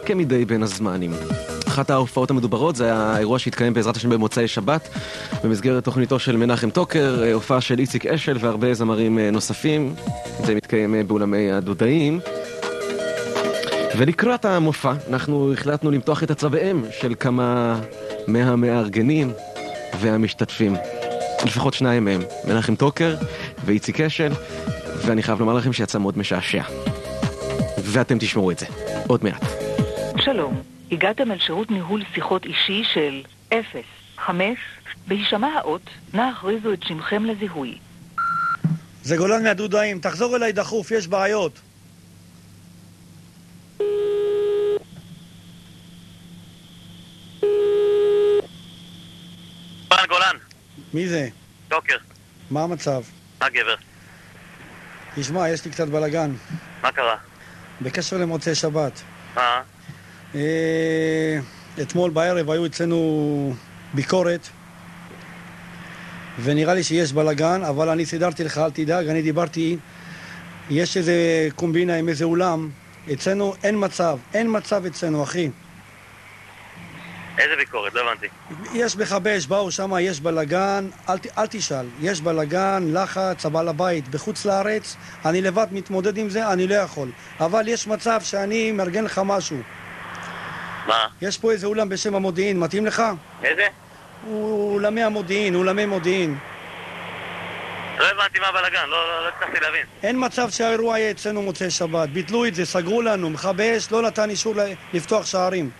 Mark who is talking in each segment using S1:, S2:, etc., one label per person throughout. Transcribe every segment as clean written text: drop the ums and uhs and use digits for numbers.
S1: כמדי בין הזמנים. אחת ההופעות המדוברות זה האירוע שהתקיים בעזרת השם במוצאי שבת במסגרת תוכניתו של מנחם טוקר, הופעה של איציק אשל והרבה זמרים נוספים. זה מתקיים באולמי הדודאים. ולקראת המופע אנחנו החלטנו למתוח את הצבעיהם של כמה מהמארגנים והמשתתפים. לפחות שניים מהם, מנחם טוקר ואיציק אשל, ואני חייב לומר לכם שיצא מאוד משעשע. ואתם תשמעו את זה עוד מעט.
S2: שלום, הגעתם אל שירות ניהול שיחות אישי של 05. בהישמע האות, נא הכריזו את שמכם לזיהוי.
S3: זה גולן מהדודאים, תחזור אליי דחוף, יש בעיות.
S4: גולן.
S3: מי זה?
S4: טוקר.
S3: מה המצב?
S4: מה גבר?
S3: תשמע, יש לי קצת בלגן.
S4: מה קרה?
S3: בקשר למוצאי שבת.
S4: מה?
S3: אתמול בערב היו אצלנו ביקורת, ונראה לי שיש בלגן, אבל אני סידרתי לך, אל תדאג, אני דיברתי, יש איזה קומבינה עם איזה אולם, אצלנו אין מצב אצלנו, אחי.
S4: איזה ביקורת? לא הבנתי.
S3: יש בחבש, באו שם, יש בלגן, אל תשאל, יש בלגן, לחץ, הבעל הבית בחוץ לארץ, אני לבד מתמודד עם זה, אני לא יכול. אבל יש מצב שאני מארגן לך משהו.
S4: מה?
S3: יש פה איזה אולם בשם המודיעין, מתאים לך?
S4: איזה?
S3: אולמי המודיעין, אולמי מודיעין.
S4: לא הבנתי מה בלגן, לא הצלחתי להבין.
S3: אין מצב שהאירוע יהיה אצלנו מוצאי שבת, ביטלו את זה, סגרו לנו, מחבש, לא נתן אישור לפתוח שערים.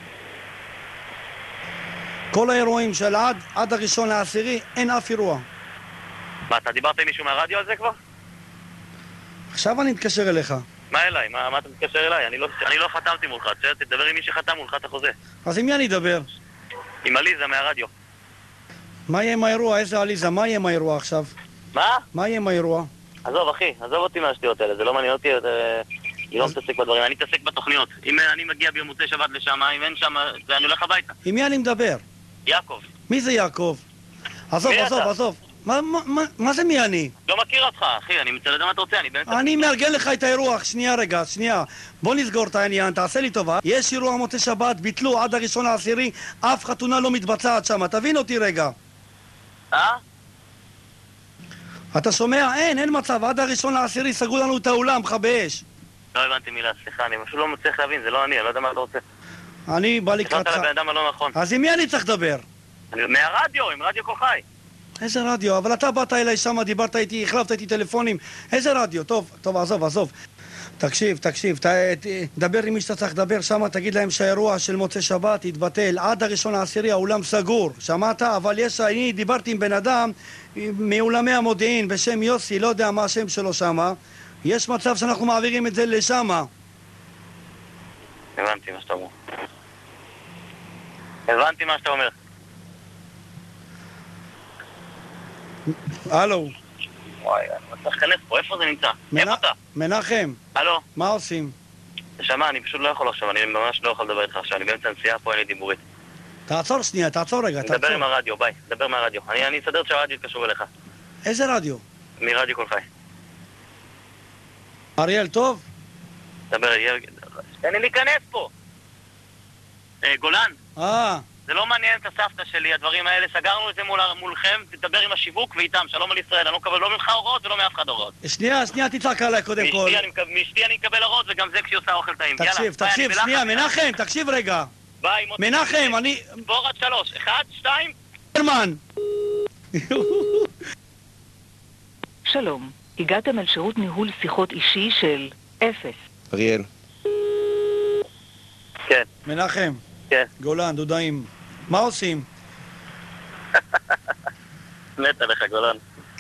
S3: כל האירועים של עד הראשון לעשירי, אין אף אירוע.
S4: מה, אתה דיברת עם מישהו מהרדיו על זה כבר?
S3: עכשיו אני אתקשר אליך.
S4: מה אליי? מה אתה מתקשר אליי? אני לא חתמתי מולך, תדבר עם מי שחתם מולך את החוזה.
S3: אז עם מי אני אדבר?
S4: עם עליזה מהרדיו.
S3: מה יהיה עם האירוע? איזה עליזה? מה יהיה עם האירוע עכשיו?
S4: מה?
S3: מה יהיה עם האירוע?
S4: עזוב אחי, עזוב אותי מהשטויות האלה, זה לא מעניין אותי, אני לא מתעסק בדברים, אני מתעסק בתוכניות. אם אני מגיע ביום מוצאי שבת לשם, אם אין שם, אני הולך הביתה.
S3: עם מי אני מדבר?
S4: יעקב.
S3: מי זה יעקב? עזוב. מה זה מי אני?
S4: לא מכיר אותך, אחי, אני מצא לדעת מה אתה רוצה, אני באמת...
S3: אני מארגן לך את האירוע, שנייה. בוא נסגור את העניין, תעשה לי טובה. יש אירוע מוצאי שבת, ביטלו עד הראשון לעשירי, אף חתונה לא מתבצעת שם, תבין אותי רגע. אתה שומע? אין מצב, עד הראשון לעשירי סגרו לנו את האולם, חבש.
S4: לא הבנתי מילה, סליחה, אני פשוט לא מצליח להבין, זה לא אני לא יודע מה אתה רוצה.
S3: אני בא לקראתך.
S4: חשבת על הבן אדם הלא נכון.
S3: אז עם מי אני צריך לדבר?
S4: מהרדיו, עם רדיו כל חי.
S3: איזה רדיו? אבל אתה באת אליי שם, דיברת איתי, החלפת איתי טלפונים. איזה רדיו? טוב, עזוב. תקשיב, דבר עם מי שאתה צריך לדבר שם, תגיד להם שהאירוע של מוצאי שבת יתבטל. עד הראשון לעשירי האולם סגור. שמעת? אבל אני דיברתי עם בן אדם מאולמי המודיעין בשם יוסי, לא יודע מה השם שלו שם. יש מצב שאנחנו מעבירים את זה לשם.
S4: הבנתי מה שאתה אומר.
S3: הלו.
S4: וואי, אני מצליח להיכנס פה, איפה זה נמצא? איפה אתה?
S3: מנחם.
S4: הלו.
S3: מה עושים?
S4: שמע, אני פשוט לא יכול עכשיו, אני ממש לא יכול לדבר איתך עכשיו, אני באמצע הנסיעה פה, אין לי דיבורית.
S3: תעצור רגע.
S4: דבר עם הרדיו, ביי, דבר מהרדיו. אני אסדר שהרדיו יתקשרו אליך.
S3: איזה רדיו?
S4: מרדיו כל חי.
S3: אריאל טוב?
S4: דבר, תן לי להיכנס פה. גולן. זה לא מעניין את הסבתא שלי, הדברים האלה, סגרנו את זה מולכם, תדבר עם השיווק ואיתם, שלום על ישראל, אני לא מקבל לא ממך הוראות ולא מאף אחד הוראות.
S3: שנייה, תצעק עליי קודם כל.
S4: מאשתי אני מקבל הוראות וגם זה כשהיא עושה אוכל טעים.
S3: תקשיב, שנייה, מנחם, תקשיב רגע.
S4: ביי,
S3: מנחם, אני...
S4: ספור עד 3, 1, 2...
S3: הרמן.
S2: שלום, הגעתם אל שירות ניהול שיחות אישי של 0.
S1: אריאל.
S4: כן.
S3: מנחם.
S4: כן.
S3: גולן, דודאים. מה עושים?
S4: מת עליך, גולן.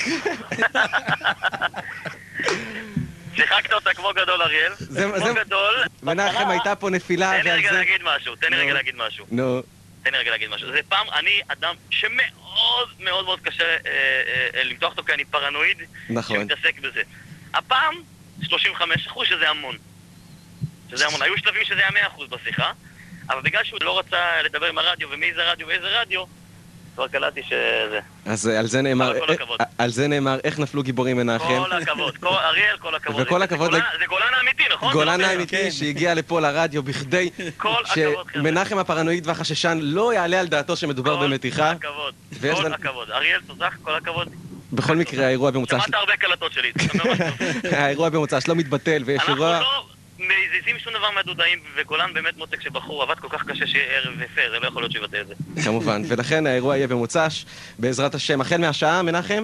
S4: שיחקת אותה כמו גדול, אריאל. כמו גדול.
S1: מנחם, הייתה פה נפילה.
S4: תן לי רגע להגיד משהו.
S1: נו.
S4: זה פעם, אני אדם שמאוד מאוד מאוד קשה למתוח אותו, כי אני פרנואיד שמתעסק בזה. הפעם 35%, שזה המון. היו שלבים שזה היה 100% בשיחה, אבל בגלל שהוא לא רצה לדבר עם הרדיו ומי זה רדיו ואיזה רדיו, כבר קלטתי שזה.
S1: אז על זה נאמר, איך נפלו גיבורים מנחם.
S4: כל הכבוד, אריאל, כל הכבוד.
S1: וכל הכבוד.
S4: זה גולן האמיתי, נכון?
S1: גולן האמיתי שהגיע לפה לרדיו בכדי שמנחם הפרנואיד והחששן לא יעלה על דעתו שמדובר במתיחה.
S4: כל הכבוד. אריאל, תודה, כל הכבוד.
S1: בכל מקרה, האירוע במוצ"ש...
S4: שמעת הרבה קלטות שלי.
S1: האירוע במוצ"ש לא מתבטל, ויש אירוע...
S4: אנחנו לא מזיזים שום דבר מהדודאים, וגולן באמת מותק שבחור עבד כל כך קשה שיהיה ערב ופייר, זה לא יכול להיות שיבטא את זה.
S1: כמובן, ולכן האירוע יהיה במוצ"ש, בעזרת השם. החל מהשעה, מנחם?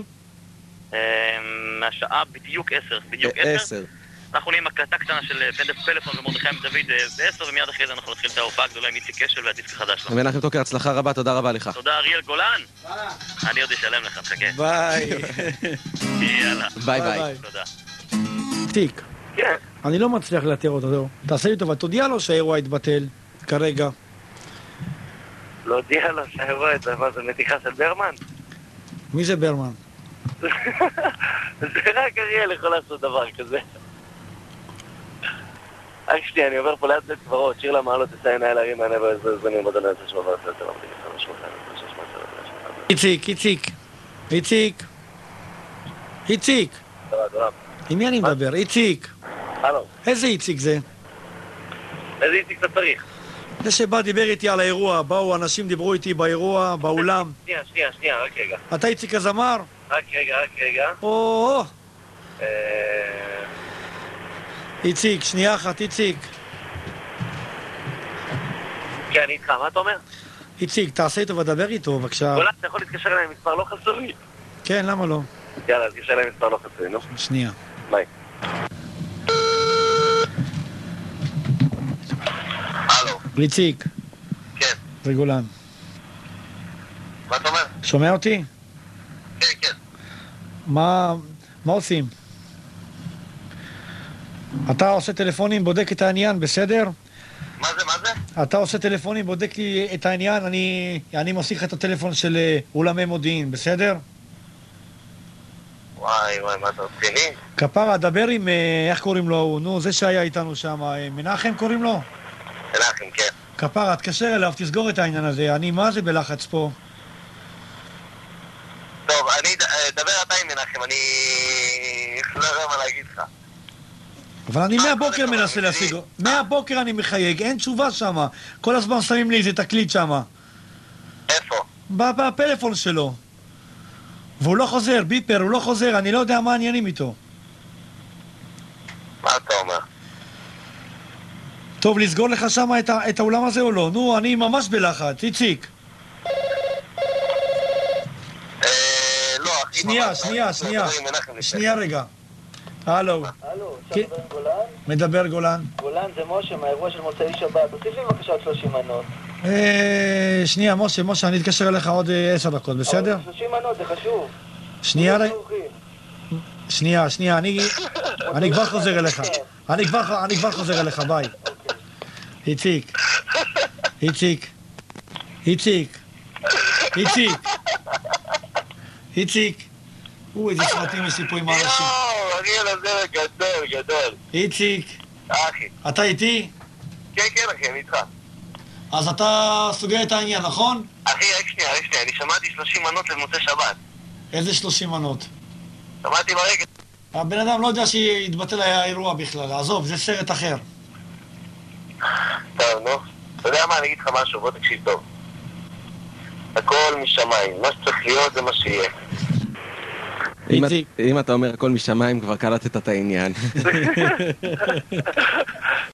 S4: מהשעה בדיוק 10. אנחנו נהיה עם הקלטה קטנה של פלאפון ומרדכי דוד ב-10, ומיד אחרי זה אנחנו נתחיל את ההופעה הגדולה עם איציק כשל והדיסק החדש.
S1: מנחם טוקר, הצלחה רבה, תודה רבה לך.
S4: תודה אריאל גולן. אני עוד אשלם לך, תחכה.
S3: ביי.
S4: יאללה.
S1: ביי.
S4: תודה.
S3: תיק.
S4: כן.
S3: אני לא מצליח לאתר אותו, זהו. תעשה לי טובה, תודיע לו שהאירוע התבטל כרגע.
S4: לא הודיע לו שהאירוע התבטל, זה מתיחה של ברמן?
S3: מי זה ברמן?
S4: זה רק אריאל יכול לעשות דבר כזה. שנייה, אני עובר פה ליד בית קברות, שיר למעלות תסיינה אל הרים הענה והזבנים בדונה את השמבה ועשרת המחליק 500.
S3: איציק. עם מי אני מדבר? איציק.
S4: הלו.
S3: איזה איציק זה?
S4: איזה איציק אתה צריך?
S3: זה שבא דיבר איתי על האירוע, באו אנשים דיברו איתי באירוע, באולם.
S4: שנייה, רק רגע.
S3: אתה איציק הזמר?
S4: רק רגע.
S3: איציק, שנייה אחת, איציק.
S4: כן, אני איתך, מה אתה אומר?
S3: איציק, תעשה איתו ודבר איתו, בבקשה.
S4: גולן, אתה יכול להתקשר אליי מספר לא חסוי?
S3: כן, למה לא?
S4: יאללה, תתקשר אליי מספר לא חסוי, נו.
S3: שנייה.
S4: ביי. הלו.
S3: איציק.
S4: כן.
S3: זה גולן.
S4: מה אתה אומר?
S3: שומע אותי?
S4: כן.
S3: מה עושים? אתה עושה טלפונים, בודק את העניין, בסדר?
S4: מה זה?
S3: אתה עושה טלפונים, בודק לי את העניין, אני מוסיף את הטלפון של אולמי מודיעין, בסדר?
S4: וואי, מה אתה רציני?
S3: כפרה, דבר עם, איך קוראים לו? נו, זה שהיה איתנו שם, מנחם קוראים לו?
S4: מנחם, כן.
S3: כפרה, תקשר אליו, תסגור את העניין הזה, אני מה זה בלחץ פה?
S4: טוב, אני דבר אתה עם מנחם, אני לא יודע מה להגיד לך.
S3: אבל אני מהבוקר מנסה להשיג, מהבוקר אני מחייג, אין תשובה שם, כל הזמן שמים לי איזה תקליט שם.
S4: איפה?
S3: בפלאפון שלו. והוא לא חוזר, ביפר, הוא לא חוזר, אני לא יודע מה העניינים איתו.
S4: מה אתה אומר?
S3: טוב, לסגור לך שם את האולם הזה או לא? נו, אני ממש בלחץ, איציק.
S4: לא, אחי,
S3: שנייה רגע. הלו.
S5: הלו, אפשר לדבר עם גולן?
S3: מדבר גולן.
S5: גולן זה משה מהאירוע של מוצאי שבת. תוסיף לי בבקשה עוד 30 מנות.
S3: שנייה, משה, אני אתקשר אליך עוד 10 דקות, בסדר?
S5: 30 מנות, זה חשוב.
S3: שנייה, אני כבר חוזר אליך. אני כבר חוזר אליך, ביי. איציק. איזה סרטים יש לי פה עם האנשים.
S4: אריאל הזה גדול.
S3: איציק.
S4: אחי.
S3: אתה איתי?
S4: כן, אחי, אני איתך.
S3: אז אתה סוגר את העניין, נכון?
S4: אחי, רק שנייה, אני שמעתי 30 מנות למוצאי שבת.
S3: איזה 30 מנות?
S4: שמעתי ברגע.
S3: הבן אדם לא יודע שיתבטל האירוע בכלל, עזוב, זה סרט אחר.
S4: טוב, נו. אתה יודע מה, אני אגיד לך משהו, בוא תקשיב טוב. הכל משמיים, מה שצריך להיות זה מה שיהיה.
S1: אם אתה אומר הכל משמיים, כבר קלטת את העניין.